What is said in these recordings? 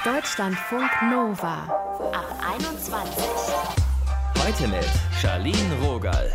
Deutschlandfunk Nova ab 21. Heute mit Charlene Rogal.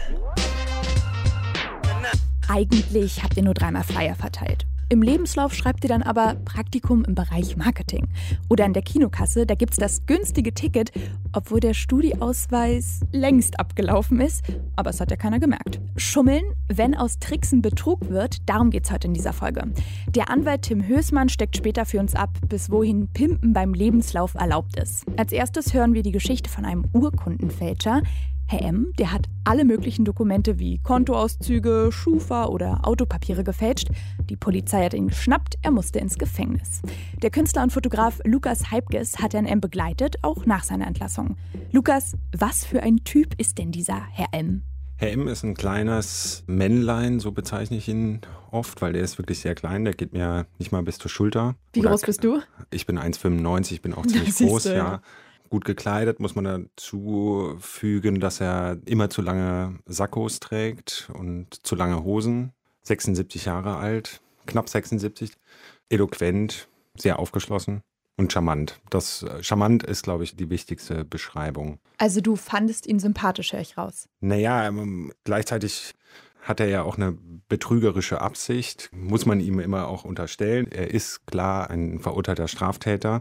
Eigentlich habt ihr nur 3-mal Flyer verteilt. Im Lebenslauf schreibt ihr dann aber Praktikum im Bereich Marketing. Oder in der Kinokasse, da gibt's das günstige Ticket, obwohl der Studieausweis längst abgelaufen ist. Aber es hat ja keiner gemerkt. Schummeln, wenn aus Tricksen Betrug wird, darum geht's heute in dieser Folge. Der Anwalt Tim Hößmann steckt später für uns ab, bis wohin Pimpen beim Lebenslauf erlaubt ist. Als erstes hören wir die Geschichte von einem Urkundenfälscher. Herr M., der hat alle möglichen Dokumente wie Kontoauszüge, Schufa oder Autopapiere gefälscht. Die Polizei hat ihn geschnappt, er musste ins Gefängnis. Der Künstler und Fotograf Lukas Heibges hat Herrn M. begleitet, auch nach seiner Entlassung. Lukas, was für ein Typ ist denn dieser Herr M.? Herr M. ist ein kleines Männlein, so bezeichne ich ihn oft, weil der ist wirklich sehr klein, der geht mir nicht mal bis zur Schulter. Wie groß bist du? Ich bin 1,95, ich bin auch ziemlich groß, ja. Gut gekleidet, muss man dazu fügen, dass er immer zu lange Sakkos trägt und zu lange Hosen. 76 Jahre alt, knapp 76, eloquent, sehr aufgeschlossen und charmant. Charmant ist, glaube ich, die wichtigste Beschreibung. Also du fandest ihn sympathisch, höre ich raus. Naja, gleichzeitig hat er ja auch eine betrügerische Absicht, muss man ihm immer auch unterstellen. Er ist klar ein verurteilter Straftäter.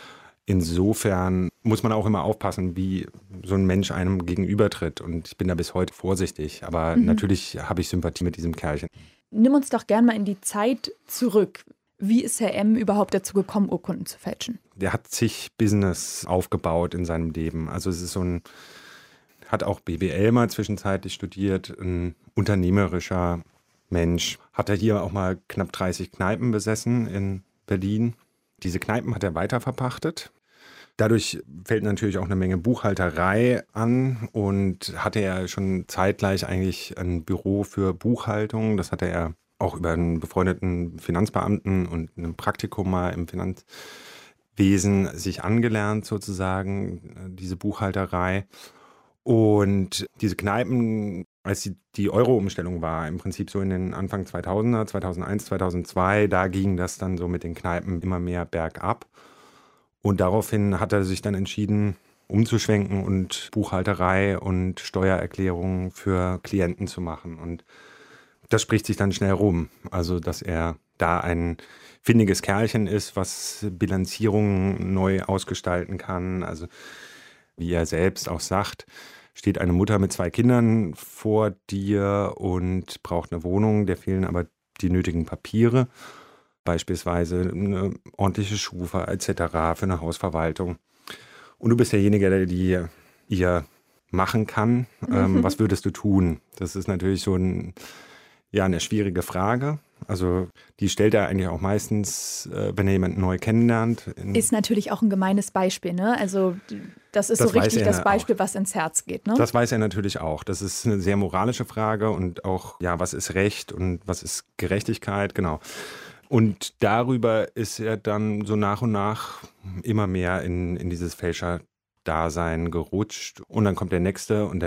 Insofern muss man auch immer aufpassen, wie so ein Mensch einem gegenübertritt. Und ich bin da bis heute vorsichtig. Aber natürlich habe ich Sympathie mit diesem Kerlchen. Nimm uns doch gern mal in die Zeit zurück. Wie ist Herr M. überhaupt dazu gekommen, Urkunden zu fälschen? Der hat sich Business aufgebaut in seinem Leben. Also es ist hat auch BWL mal zwischenzeitlich studiert, ein unternehmerischer Mensch. Hat er hier auch mal knapp 30 Kneipen besessen in Berlin. Diese Kneipen hat er weiterverpachtet. Dadurch fällt natürlich auch eine Menge Buchhalterei an und hatte er schon zeitgleich eigentlich ein Büro für Buchhaltung. Das hatte er auch über einen befreundeten Finanzbeamten und ein Praktikum mal im Finanzwesen sich angelernt sozusagen, diese Buchhalterei. Und diese Kneipen, als die Euro-Umstellung war, im Prinzip so in den Anfang 2000er, 2001, 2002, da ging das dann so mit den Kneipen immer mehr bergab. Und daraufhin hat er sich dann entschieden, umzuschwenken und Buchhalterei und Steuererklärungen für Klienten zu machen. Und das spricht sich dann schnell rum. Also, dass er da ein findiges Kerlchen ist, was Bilanzierungen neu ausgestalten kann. Also, wie er selbst auch sagt, steht eine Mutter mit 2 Kindern vor dir und braucht eine Wohnung, der fehlen aber die nötigen Papiere. Beispielsweise eine ordentliche Schufa etc. für eine Hausverwaltung. Und du bist derjenige, der die ihr machen kann. Was würdest du tun? Das ist natürlich so eine schwierige Frage. Also die stellt er eigentlich auch meistens, wenn er jemanden neu kennenlernt. Ist natürlich auch ein gemeines Beispiel, ne? Also das ist so richtig das Beispiel, was ins Herz geht, ne? Das weiß er natürlich auch. Das ist eine sehr moralische Frage und auch, ja, was ist Recht und was ist Gerechtigkeit, genau. Und darüber ist er dann so nach und nach immer mehr in dieses Fälscher-Dasein gerutscht. Und dann kommt der Nächste und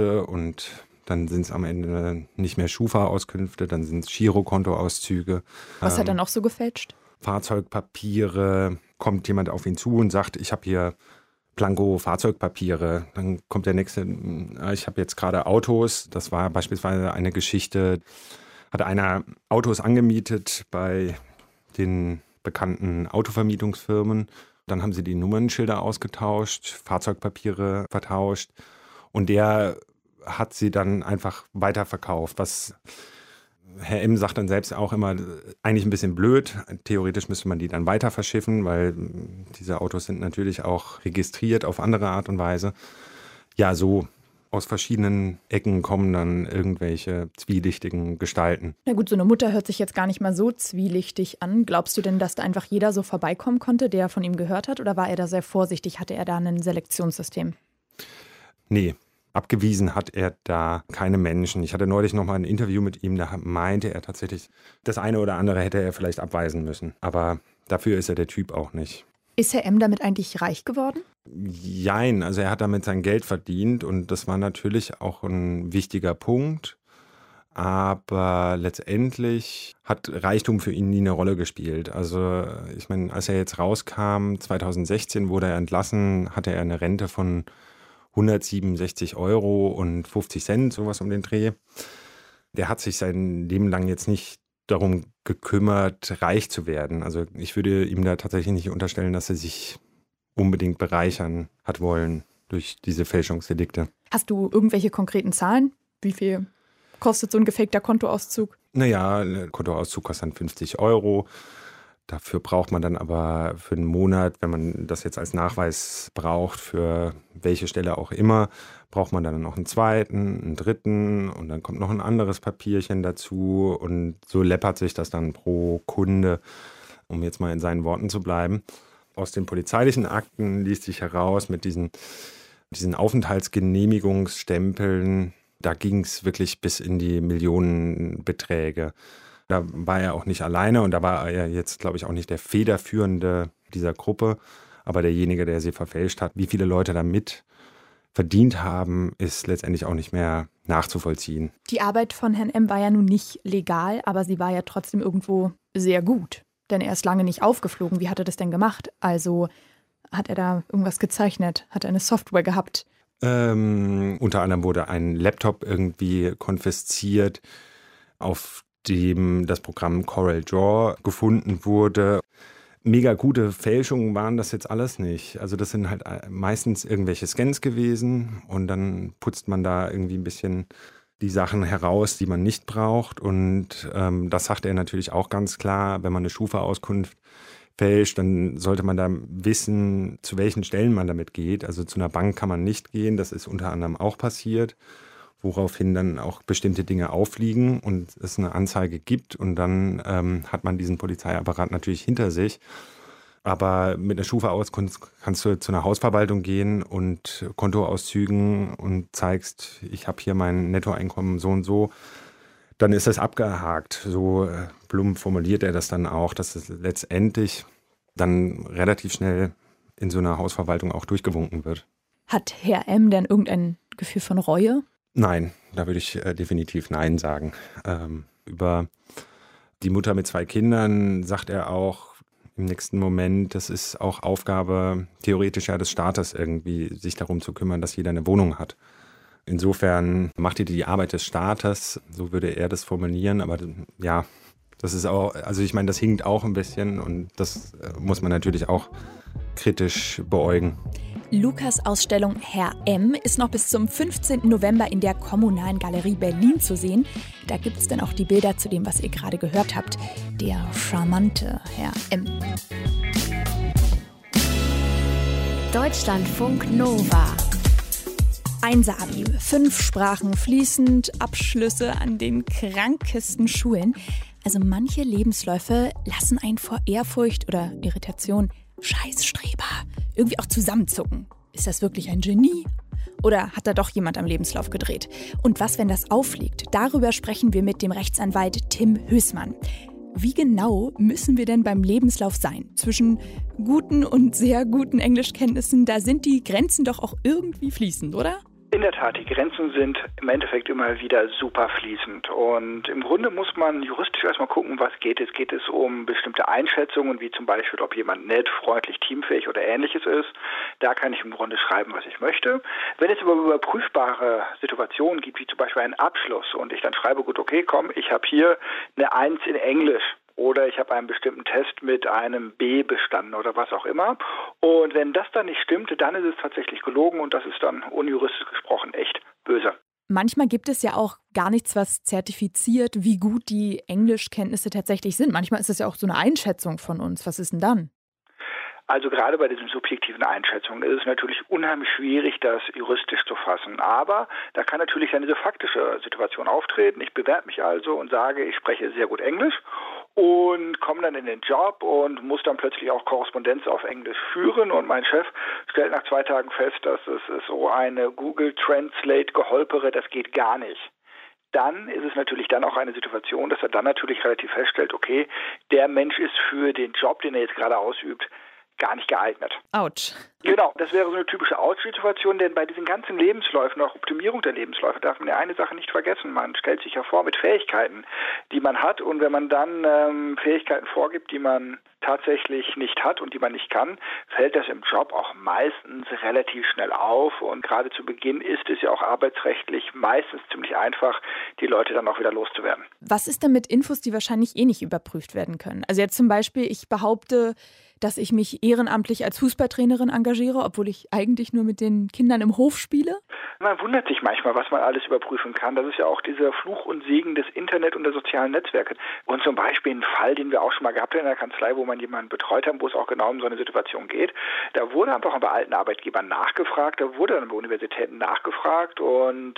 dann sind es am Ende nicht mehr Schufa-Auskünfte, dann sind es Girokontoauszüge. Was hat er noch so gefälscht? Fahrzeugpapiere. Kommt jemand auf ihn zu und sagt, ich habe hier Blanko-Fahrzeugpapiere. Dann kommt der Nächste, ich habe jetzt gerade Autos. Das war beispielsweise eine Geschichte, hat einer Autos angemietet bei den bekannten Autovermietungsfirmen. Dann haben sie die Nummernschilder ausgetauscht, Fahrzeugpapiere vertauscht und der hat sie dann einfach weiterverkauft, was Herr M. sagt dann selbst auch immer, eigentlich ein bisschen blöd. Theoretisch müsste man die dann weiter verschiffen, weil diese Autos sind natürlich auch registriert auf andere Art und Weise. Ja, so aus verschiedenen Ecken kommen dann irgendwelche zwielichtigen Gestalten. Na gut, so eine Mutter hört sich jetzt gar nicht mal so zwielichtig an. Glaubst du denn, dass da einfach jeder so vorbeikommen konnte, der von ihm gehört hat? Oder war er da sehr vorsichtig? Hatte er da ein Selektionssystem? Nee. Abgewiesen hat er da keine Menschen. Ich hatte neulich noch mal ein Interview mit ihm, da meinte er tatsächlich, das eine oder andere hätte er vielleicht abweisen müssen. Aber dafür ist er der Typ auch nicht. Ist Herr M. damit eigentlich reich geworden? Jein, also er hat damit sein Geld verdient und das war natürlich auch ein wichtiger Punkt. Aber letztendlich hat Reichtum für ihn nie eine Rolle gespielt. Also ich meine, als er jetzt rauskam, 2016 wurde er entlassen, hatte er eine Rente von 167 Euro und 50 Cent, sowas um den Dreh. Der hat sich sein Leben lang jetzt nicht darum gekümmert, reich zu werden. Also ich würde ihm da tatsächlich nicht unterstellen, dass er sich unbedingt bereichern hat wollen durch diese Fälschungsdelikte. Hast du irgendwelche konkreten Zahlen? Wie viel kostet so ein gefakter Kontoauszug? Naja, ein Kontoauszug kostet dann 50 Euro. Dafür braucht man dann aber für einen Monat, wenn man das jetzt als Nachweis braucht, für welche Stelle auch immer, braucht man dann noch einen zweiten, einen dritten und dann kommt noch ein anderes Papierchen dazu und so läppert sich das dann pro Kunde, um jetzt mal in seinen Worten zu bleiben. Aus den polizeilichen Akten liest sich heraus mit diesen Aufenthaltsgenehmigungsstempeln, da ging es wirklich bis in die Millionenbeträge. Da war er auch nicht alleine und da war er jetzt, glaube ich, auch nicht der Federführende dieser Gruppe, aber derjenige, der sie verfälscht hat. Wie viele Leute damit verdient haben, ist letztendlich auch nicht mehr nachzuvollziehen. Die Arbeit von Herrn M. war ja nun nicht legal, aber sie war ja trotzdem irgendwo sehr gut. Denn er ist lange nicht aufgeflogen. Wie hat er das denn gemacht? Also hat er da irgendwas gezeichnet? Hat er eine Software gehabt? Unter anderem wurde ein Laptop irgendwie konfisziert, auf dem das Programm Corel Draw gefunden wurde. Mega gute Fälschungen waren das jetzt alles nicht. Also das sind halt meistens irgendwelche Scans gewesen und dann putzt man da irgendwie ein bisschen die Sachen heraus, die man nicht braucht. Und das sagt er natürlich auch ganz klar, wenn man eine Schufa-Auskunft fälscht, dann sollte man da wissen, zu welchen Stellen man damit geht. Also zu einer Bank kann man nicht gehen, das ist unter anderem auch passiert, woraufhin dann auch bestimmte Dinge aufliegen und es eine Anzeige gibt und dann hat man diesen Polizeiapparat natürlich hinter sich. Aber mit einer Schufa-Auskunft kannst du zu einer Hausverwaltung gehen und Kontoauszügen und zeigst, ich habe hier mein Nettoeinkommen so und so. Dann ist das abgehakt. So plump formuliert er das dann auch, dass es letztendlich dann relativ schnell in so einer Hausverwaltung auch durchgewunken wird. Hat Herr M. denn irgendein Gefühl von Reue? Nein, da würde ich definitiv Nein sagen. Über die Mutter mit 2 Kindern sagt er auch im nächsten Moment, das ist auch Aufgabe theoretisch ja des Staates irgendwie, sich darum zu kümmern, dass jeder eine Wohnung hat. Insofern macht ihr die Arbeit des Staates, so würde er das formulieren, aber ja, das ist auch, also ich meine, das hinkt auch ein bisschen und das muss man natürlich auch kritisch beäugen. Lukas' Ausstellung Herr M. ist noch bis zum 15. November in der Kommunalen Galerie Berlin zu sehen. Da gibt es dann auch die Bilder zu dem, was ihr gerade gehört habt. Der charmante Herr M. Deutschlandfunk Nova. Einser-Abi, 5 Sprachen fließend, Abschlüsse an den krankesten Schulen. Also manche Lebensläufe lassen einen vor Ehrfurcht oder Irritation, Scheißstreber, irgendwie auch zusammenzucken. Ist das wirklich ein Genie? Oder hat da doch jemand am Lebenslauf gedreht? Und was, wenn das auffliegt? Darüber sprechen wir mit dem Rechtsanwalt Tim Hößmann. Wie genau müssen wir denn beim Lebenslauf sein? Zwischen guten und sehr guten Englischkenntnissen, da sind die Grenzen doch auch irgendwie fließend, oder? In der Tat, die Grenzen sind im Endeffekt immer wieder super fließend und im Grunde muss man juristisch erstmal gucken, was geht es. Geht es um bestimmte Einschätzungen, wie zum Beispiel, ob jemand nett, freundlich, teamfähig oder ähnliches ist. Da kann ich im Grunde schreiben, was ich möchte. Wenn es aber überprüfbare Situationen gibt, wie zum Beispiel einen Abschluss und ich dann schreibe, gut, okay, komm, ich habe hier eine 1 in Englisch. Oder ich habe einen bestimmten Test mit einem B bestanden oder was auch immer. Und wenn das dann nicht stimmt, dann ist es tatsächlich gelogen und das ist dann unjuristisch gesprochen echt böse. Manchmal gibt es ja auch gar nichts, was zertifiziert, wie gut die Englischkenntnisse tatsächlich sind. Manchmal ist es ja auch so eine Einschätzung von uns. Was ist denn dann? Also gerade bei diesen subjektiven Einschätzungen ist es natürlich unheimlich schwierig, das juristisch zu fassen. Aber da kann natürlich dann diese faktische Situation auftreten. Ich bewerbe mich also und sage, ich spreche sehr gut Englisch und komme dann in den Job und muss dann plötzlich auch Korrespondenz auf Englisch führen. Und mein Chef stellt nach 2 Tagen fest, dass es so eine Google Translate Geholpere, das geht gar nicht. Dann ist es natürlich dann auch eine Situation, dass er dann natürlich relativ feststellt, okay, der Mensch ist für den Job, den er jetzt gerade ausübt, gar nicht geeignet. Autsch. Genau, das wäre so eine typische Ouch-Situation, denn bei diesen ganzen Lebensläufen, auch Optimierung der Lebensläufe, darf man ja eine Sache nicht vergessen. Man stellt sich ja vor mit Fähigkeiten, die man hat, und wenn man dann Fähigkeiten vorgibt, die man tatsächlich nicht hat und die man nicht kann, fällt das im Job auch meistens relativ schnell auf, und gerade zu Beginn ist es ja auch arbeitsrechtlich meistens ziemlich einfach, die Leute dann auch wieder loszuwerden. Was ist denn mit Infos, die wahrscheinlich nicht überprüft werden können? Also jetzt zum Beispiel, ich behaupte, dass ich mich ehrenamtlich als Fußballtrainerin engagiere, obwohl ich eigentlich nur mit den Kindern im Hof spiele? Man wundert sich manchmal, was man alles überprüfen kann. Das ist ja auch dieser Fluch und Segen des Internet und der sozialen Netzwerke. Und zum Beispiel ein Fall, den wir auch schon mal gehabt haben in der Kanzlei, wo man jemanden betreut haben, wo es auch genau um so eine Situation geht. Da wurde einfach bei alten Arbeitgebern nachgefragt, da wurde dann bei Universitäten nachgefragt, und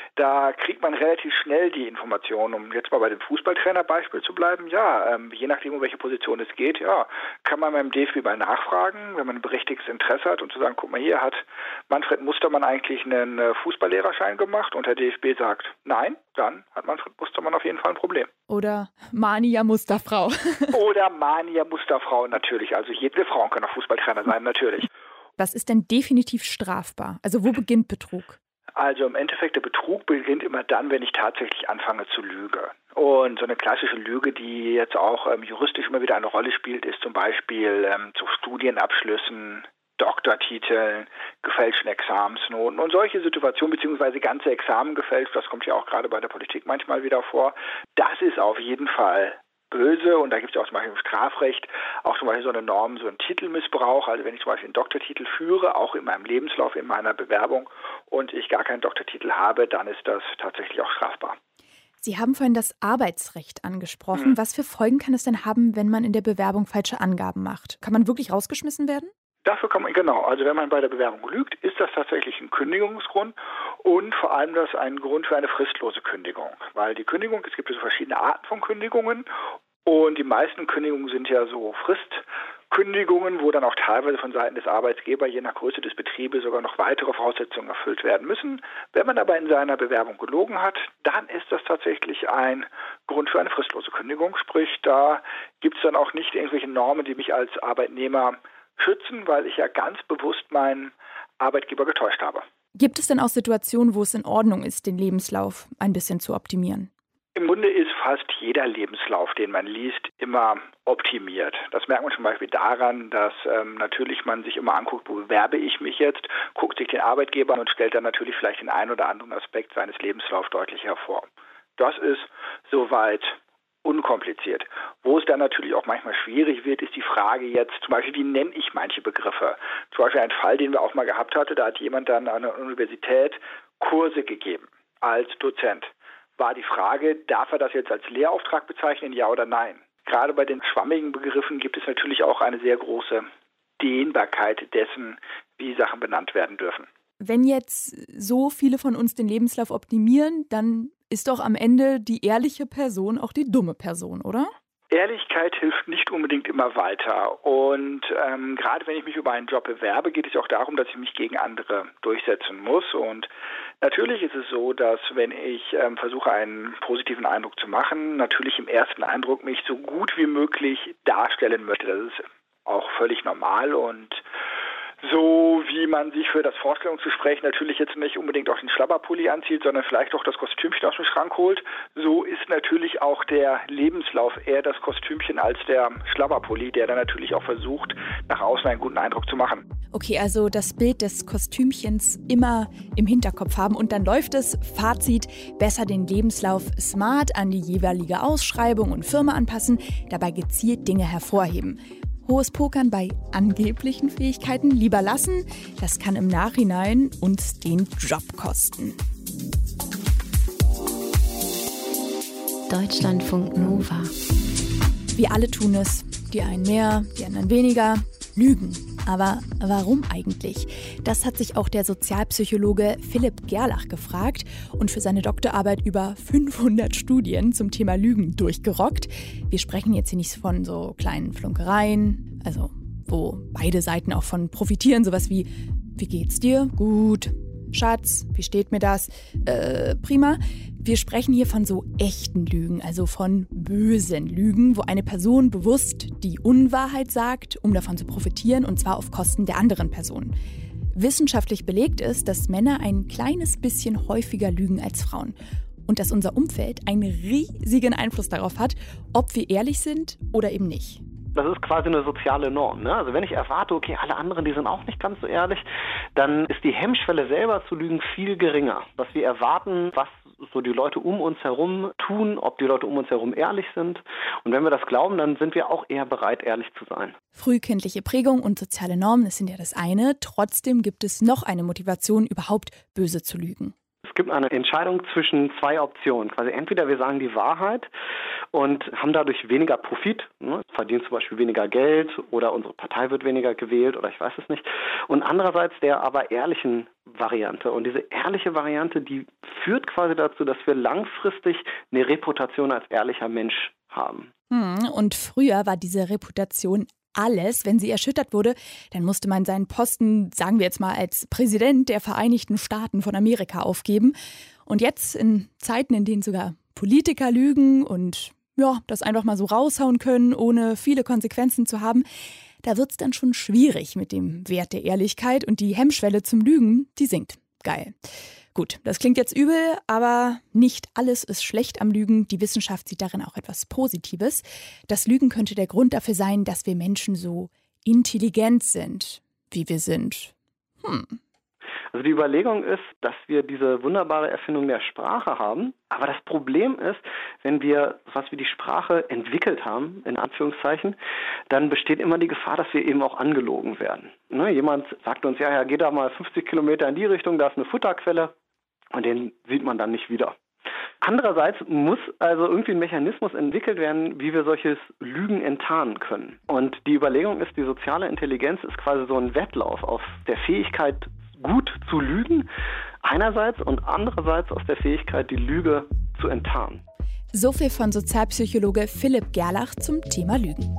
da kriegt man relativ schnell die Informationen, um jetzt mal bei dem Fußballtrainerbeispiel zu bleiben. Ja, je nachdem, um welche Position es geht, ja, kann man beim DFB mal nachfragen, wenn man ein berechtigtes Interesse hat, und zu sagen, guck mal, hier hat Manfred Mustermann eigentlich einen Fußballlehrerschein gemacht, und der DFB sagt nein, dann hat Manfred Mustermann auf jeden Fall ein Problem. Oder Mania Musterfrau. Oder Mania Musterfrau, natürlich. Also jede Frauen können auch Fußballtrainer sein, natürlich. Was ist denn definitiv strafbar? Also wo beginnt Betrug? Also im Endeffekt, der Betrug beginnt immer dann, wenn ich tatsächlich anfange zu lügen. Und so eine klassische Lüge, die jetzt auch juristisch immer wieder eine Rolle spielt, ist zum Beispiel zu Studienabschlüssen, Doktortiteln, gefälschten Examensnoten und solche Situationen, beziehungsweise ganze Examen gefälscht, das kommt ja auch gerade bei der Politik manchmal wieder vor. Das ist auf jeden Fall böse, und da gibt es ja auch zum Beispiel im Strafrecht auch zum Beispiel so eine Norm, so einen Titelmissbrauch. Also wenn ich zum Beispiel einen Doktortitel führe, auch in meinem Lebenslauf, in meiner Bewerbung, und ich gar keinen Doktortitel habe, dann ist das tatsächlich auch strafbar. Sie haben vorhin das Arbeitsrecht angesprochen. Was für Folgen kann es denn haben, wenn man in der Bewerbung falsche Angaben macht? Kann man wirklich rausgeschmissen werden? Dafür kann man, genau, also wenn man bei der Bewerbung lügt, ist das tatsächlich ein Kündigungsgrund, und vor allem das ein Grund für eine fristlose Kündigung. Weil die Kündigung, es gibt ja so verschiedene Arten von Kündigungen, und die meisten Kündigungen sind ja so Fristkündigungen, wo dann auch teilweise von Seiten des Arbeitgebers, je nach Größe des Betriebes, sogar noch weitere Voraussetzungen erfüllt werden müssen. Wenn man aber in seiner Bewerbung gelogen hat, dann ist das tatsächlich ein Grund für eine fristlose Kündigung. Sprich, da gibt es dann auch nicht irgendwelche Normen, die mich als Arbeitnehmer schützen, weil ich ja ganz bewusst meinen Arbeitgeber getäuscht habe. Gibt es denn auch Situationen, wo es in Ordnung ist, den Lebenslauf ein bisschen zu optimieren? Im Grunde ist fast jeder Lebenslauf, den man liest, immer optimiert. Das merkt man zum Beispiel daran, dass natürlich man sich immer anguckt, wo bewerbe ich mich jetzt, guckt sich den Arbeitgeber an und stellt dann natürlich vielleicht den einen oder anderen Aspekt seines Lebenslaufs deutlich hervor. Das ist soweit unkompliziert. Wo es dann natürlich auch manchmal schwierig wird, ist die Frage jetzt zum Beispiel, wie nenne ich manche Begriffe? Zum Beispiel ein Fall, den wir auch mal gehabt hatten, da hat jemand dann an der Universität Kurse gegeben als Dozent. War die Frage, darf er das jetzt als Lehrauftrag bezeichnen, ja oder nein? Gerade bei den schwammigen Begriffen gibt es natürlich auch eine sehr große Dehnbarkeit dessen, wie Sachen benannt werden dürfen. Wenn jetzt so viele von uns den Lebenslauf optimieren, dann ist doch am Ende die ehrliche Person auch die dumme Person, oder? Ehrlichkeit hilft nicht unbedingt immer weiter, und gerade wenn ich mich über einen Job bewerbe, geht es auch darum, dass ich mich gegen andere durchsetzen muss, und natürlich ist es so, dass wenn ich versuche, einen positiven Eindruck zu machen, natürlich im ersten Eindruck mich so gut wie möglich darstellen möchte. Das ist auch völlig normal, und so wie man sich für das Vorstellungsgespräch natürlich jetzt nicht unbedingt auch den Schlabberpulli anzieht, sondern vielleicht auch das Kostümchen aus dem Schrank holt, so ist natürlich auch der Lebenslauf eher das Kostümchen als der Schlabberpulli, der dann natürlich auch versucht, nach außen einen guten Eindruck zu machen. Okay, also das Bild des Kostümchens immer im Hinterkopf haben, und dann läuft es. Fazit: besser den Lebenslauf smart an die jeweilige Ausschreibung und Firma anpassen, dabei gezielt Dinge hervorheben. Hohes Pokern bei angeblichen Fähigkeiten lieber lassen. Das kann im Nachhinein uns den Job kosten. Deutschlandfunk Nova. Wir alle tun es. Die einen mehr, die anderen weniger. Lügen. Aber warum eigentlich? Das hat sich auch der Sozialpsychologe Philipp Gerlach gefragt und für seine Doktorarbeit über 500 Studien zum Thema Lügen durchgerockt. Wir sprechen jetzt hier nicht von so kleinen Flunkereien, also wo beide Seiten auch von profitieren, sowas wie geht's dir? Gut. Schatz, wie steht mir das? Prima. Wir sprechen hier von so echten Lügen, also von bösen Lügen, wo eine Person bewusst die Unwahrheit sagt, um davon zu profitieren, und zwar auf Kosten der anderen Person. Wissenschaftlich belegt ist, dass Männer ein kleines bisschen häufiger lügen als Frauen und dass unser Umfeld einen riesigen Einfluss darauf hat, ob wir ehrlich sind oder eben nicht. Das ist quasi eine soziale Norm, ne? Also wenn ich erwarte, okay, alle anderen, die sind auch nicht ganz so ehrlich, dann ist die Hemmschwelle selber zu lügen viel geringer. Was wir erwarten, was so die Leute um uns herum tun, ob die Leute um uns herum ehrlich sind. Und wenn wir das glauben, dann sind wir auch eher bereit, ehrlich zu sein. Frühkindliche Prägung und soziale Normen, das sind ja das eine. Trotzdem gibt es noch eine Motivation, überhaupt böse zu lügen. Es gibt eine Entscheidung zwischen zwei Optionen. Quasi entweder wir sagen die Wahrheit und haben dadurch weniger Profit, ne? Verdienen zum Beispiel weniger Geld oder unsere Partei wird weniger gewählt oder ich weiß es nicht. Und andererseits der aber ehrlichen Variante. Und diese ehrliche Variante, die führt quasi dazu, dass wir langfristig eine Reputation als ehrlicher Mensch haben. Und früher war diese Reputation alles. Wenn sie erschüttert wurde, dann musste man seinen Posten, sagen wir jetzt mal, als Präsident der Vereinigten Staaten von Amerika aufgeben. Und jetzt in Zeiten, in denen sogar Politiker lügen und das einfach mal so raushauen können, ohne viele Konsequenzen zu haben, da wird es dann schon schwierig mit dem Wert der Ehrlichkeit und die Hemmschwelle zum Lügen, die sinkt. Geil. Gut, das klingt jetzt übel, aber nicht alles ist schlecht am Lügen. Die Wissenschaft sieht darin auch etwas Positives. Das Lügen könnte der Grund dafür sein, dass wir Menschen so intelligent sind, wie wir sind. Also die Überlegung ist, dass wir diese wunderbare Erfindung der Sprache haben. Aber das Problem ist, wenn wir was wie die Sprache entwickelt haben, in Anführungszeichen, dann besteht immer die Gefahr, dass wir eben auch angelogen werden. Ne? Jemand sagt uns, ja, geh da mal 50 Kilometer in die Richtung, da ist eine Futterquelle und den sieht man dann nicht wieder. Andererseits muss also irgendwie ein Mechanismus entwickelt werden, wie wir solches Lügen enttarnen können. Und die Überlegung ist, die soziale Intelligenz ist quasi so ein Wettlauf auf der Fähigkeit, gut zu lügen, einerseits und andererseits aus der Fähigkeit, die Lüge zu enttarnen. So viel von Sozialpsychologe Philipp Gerlach zum Thema Lügen.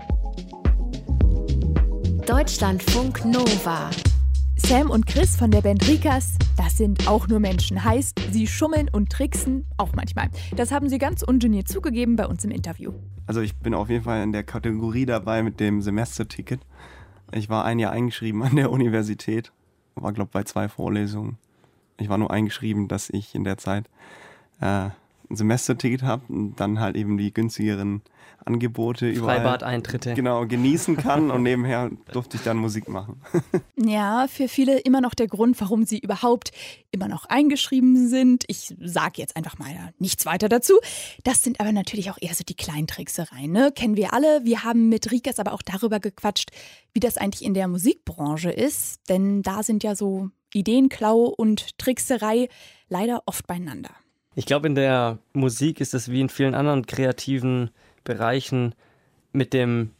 Deutschlandfunk Nova. Sam und Chris von der Band Rikas, das sind auch nur Menschen. Heißt, sie schummeln und tricksen auch manchmal. Das haben sie ganz ungeniert zugegeben bei uns im Interview. Also ich bin auf jeden Fall in der Kategorie dabei mit dem Semesterticket. Ich war ein Jahr eingeschrieben an der Universität. War, glaube ich, bei 2 Vorlesungen. Ich war nur eingeschrieben, dass ich in der Zeit ein Semesterticket habe und dann halt eben die günstigeren Angebote überall Freibad-Eintritte. Genau, genießen kann und nebenher durfte ich dann Musik machen. Ja, für viele immer noch der Grund, warum sie überhaupt immer noch eingeschrieben sind. Ich sage jetzt einfach mal nichts weiter dazu. Das sind aber natürlich auch eher so die Kleintricksereien, ne? Kennen wir alle. Wir haben mit Rikas aber auch darüber gequatscht, wie das eigentlich in der Musikbranche ist. Denn da sind ja so Ideenklau und Trickserei leider oft beieinander. Ich glaube, in der Musik ist es wie in vielen anderen kreativen Bereichen mit dem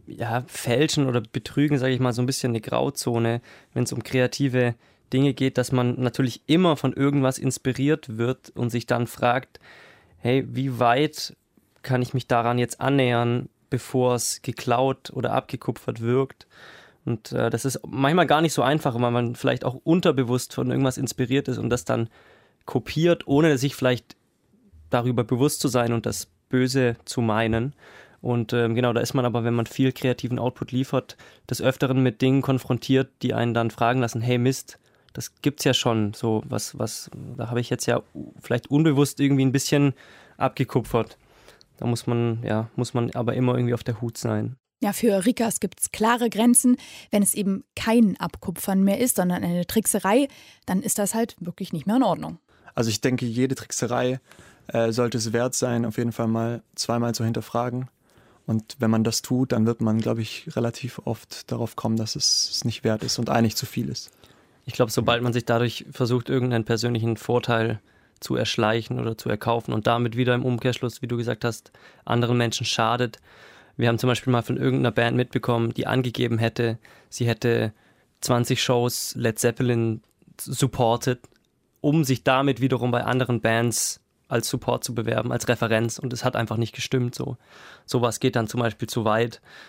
Fälschen oder Betrügen, sage ich mal, so ein bisschen eine Grauzone, wenn es um kreative Dinge geht, dass man natürlich immer von irgendwas inspiriert wird und sich dann fragt, hey, wie weit kann ich mich daran jetzt annähern, bevor es geklaut oder abgekupfert wirkt? Und das ist manchmal gar nicht so einfach, weil man vielleicht auch unterbewusst von irgendwas inspiriert ist und das dann kopiert, ohne sich vielleicht darüber bewusst zu sein und das Böse zu meinen. Und da ist man aber, wenn man viel kreativen Output liefert, des Öfteren mit Dingen konfrontiert, die einen dann fragen lassen, hey Mist, das gibt's ja schon, so was, da habe ich jetzt ja vielleicht unbewusst irgendwie ein bisschen abgekupfert. Da muss man aber immer irgendwie auf der Hut sein. Ja, für Rikas gibt es klare Grenzen. Wenn es eben kein Abkupfern mehr ist, sondern eine Trickserei, dann ist das halt wirklich nicht mehr in Ordnung. Also ich denke, jede Trickserei sollte es wert sein, auf jeden Fall mal zweimal zu hinterfragen. Und wenn man das tut, dann wird man, glaube ich, relativ oft darauf kommen, dass es nicht wert ist und eigentlich zu viel ist. Ich glaube, sobald man sich dadurch versucht, irgendeinen persönlichen Vorteil zu erschleichen oder zu erkaufen und damit wieder im Umkehrschluss, wie du gesagt hast, anderen Menschen schadet. Wir haben zum Beispiel mal von irgendeiner Band mitbekommen, die angegeben hätte, sie hätte 20 Shows Led Zeppelin supported, um sich damit wiederum bei anderen Bands als Support zu bewerben, als Referenz. Und es hat einfach nicht gestimmt. Sowas geht dann zum Beispiel zu weit.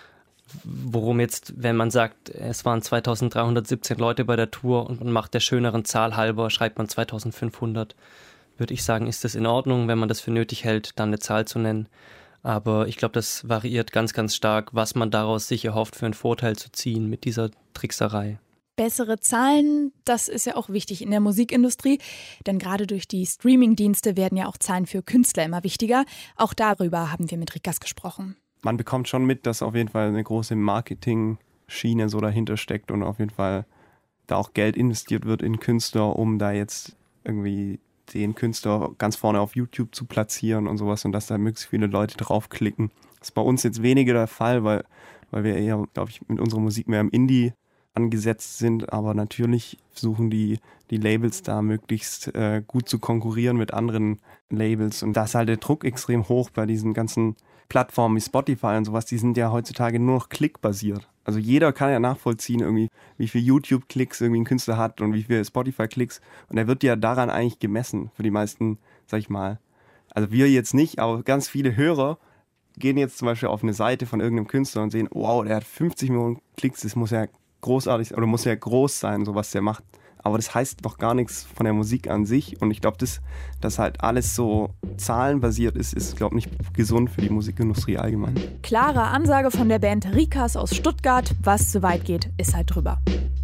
worum jetzt, wenn man sagt, es waren 2317 Leute bei der Tour und man macht der schöneren Zahl halber, schreibt man 2500, würde ich sagen, ist das in Ordnung, wenn man das für nötig hält, dann eine Zahl zu nennen. Aber ich glaube, das variiert ganz, ganz stark, was man daraus sich erhofft, für einen Vorteil zu ziehen mit dieser Trickserei. Bessere Zahlen, das ist ja auch wichtig in der Musikindustrie, denn gerade durch die Streaming-Dienste werden ja auch Zahlen für Künstler immer wichtiger. Auch darüber haben wir mit Rikas gesprochen. Man bekommt schon mit, dass auf jeden Fall eine große Marketing-Schiene so dahinter steckt und auf jeden Fall da auch Geld investiert wird in Künstler, um da jetzt irgendwie den Künstler ganz vorne auf YouTube zu platzieren und sowas und dass da möglichst viele Leute draufklicken. Das ist bei uns jetzt weniger der Fall, weil wir eher, glaube ich, mit unserer Musik mehr im Indie angesetzt sind, aber natürlich versuchen die Labels da möglichst gut zu konkurrieren mit anderen Labels und da ist halt der Druck extrem hoch bei diesen ganzen Plattformen wie Spotify und sowas, die sind ja heutzutage nur noch klickbasiert. Also jeder kann ja nachvollziehen irgendwie, wie viel YouTube-Klicks irgendwie ein Künstler hat und wie viel Spotify-Klicks und er wird ja daran eigentlich gemessen für die meisten, sag ich mal. Also wir jetzt nicht, aber ganz viele Hörer gehen jetzt zum Beispiel auf eine Seite von irgendeinem Künstler und sehen, wow, der hat 50 Millionen Klicks, das muss ja großartig oder muss ja groß sein, so was der macht. Aber das heißt doch gar nichts von der Musik an sich. Und ich glaube, dass halt alles so zahlenbasiert ist glaube ich, nicht gesund für die Musikindustrie allgemein. Klare Ansage von der Band Rikas aus Stuttgart. Was zu weit geht, ist halt drüber.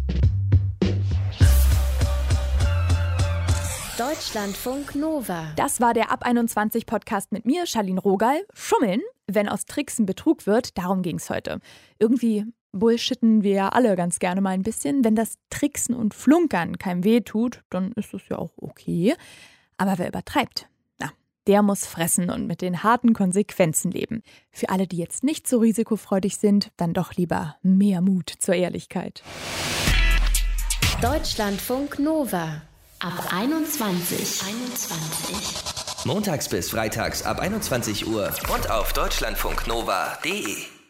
Deutschlandfunk Nova. Das war der Ab 21 Podcast mit mir, Charlene Rogal. Schummeln, wenn aus Tricksen Betrug wird, darum ging es heute. Irgendwie bullshitten wir ja alle ganz gerne mal ein bisschen. Wenn das Tricksen und Flunkern keinem weh tut, dann ist es ja auch okay. Aber wer übertreibt, der muss fressen und mit den harten Konsequenzen leben. Für alle, die jetzt nicht so risikofreudig sind, dann doch lieber mehr Mut zur Ehrlichkeit. Deutschlandfunk Nova. Ab 21. Montags bis freitags ab 21 Uhr und auf deutschlandfunknova.de.